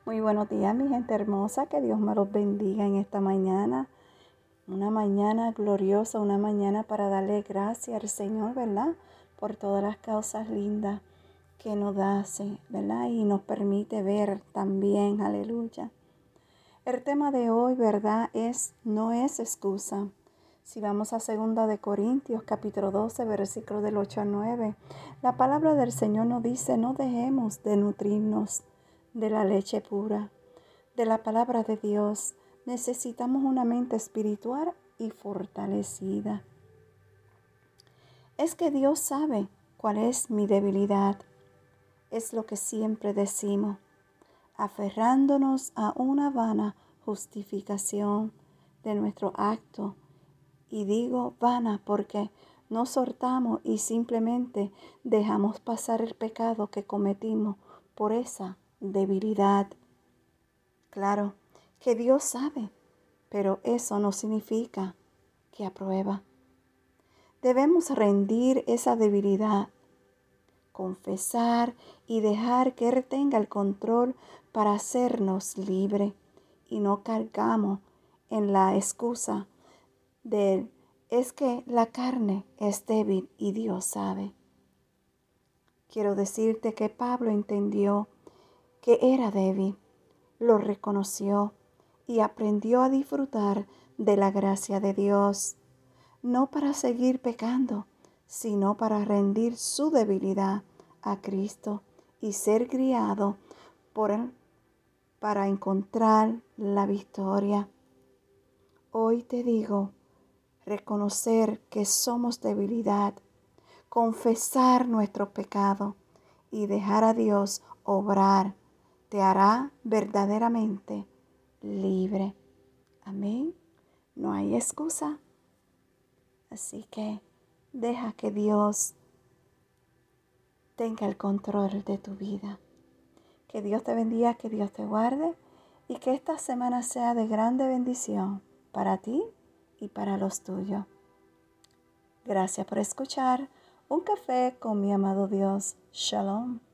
Muy buenos días, mi gente hermosa. Que Dios me los bendiga en esta mañana. Una mañana gloriosa, una mañana para darle gracias al Señor, ¿verdad? Por todas las causas lindas que nos hace, ¿verdad? Y nos permite ver también, aleluya. El tema de hoy, ¿verdad? No es excusa. Si vamos a 2 Corintios, capítulo 12, versículos del 8 al 9, la palabra del Señor nos dice: no dejemos de nutrirnos de la leche pura, de la palabra de Dios. Necesitamos una mente espiritual y fortalecida. Es que Dios sabe cuál es mi debilidad. Es lo que siempre decimos, aferrándonos a una vana justificación de nuestro acto. Y digo vana porque no soltamos y simplemente dejamos pasar el pecado que cometimos por esa debilidad. Claro que Dios sabe, pero eso no significa que aprueba. Debemos rendir esa debilidad, confesar y dejar que Él tenga el control para hacernos libres y no cargamos en la excusa de es que la carne es débil y Dios sabe. Quiero decirte que Pablo entendió que era débil, lo reconoció y aprendió a disfrutar de la gracia de Dios, no para seguir pecando, sino para rendir su debilidad a Cristo y ser guiado por Él para encontrar la victoria. Hoy te digo, reconocer que somos debilidad, confesar nuestro pecado y dejar a Dios obrar te hará verdaderamente libre. Amén. No hay excusa. Así que deja que Dios tenga el control de tu vida. Que Dios te bendiga, que Dios te guarde y que esta semana sea de grande bendición para ti y para los tuyos. Gracias por escuchar Un Café con mi amado Dios. Shalom.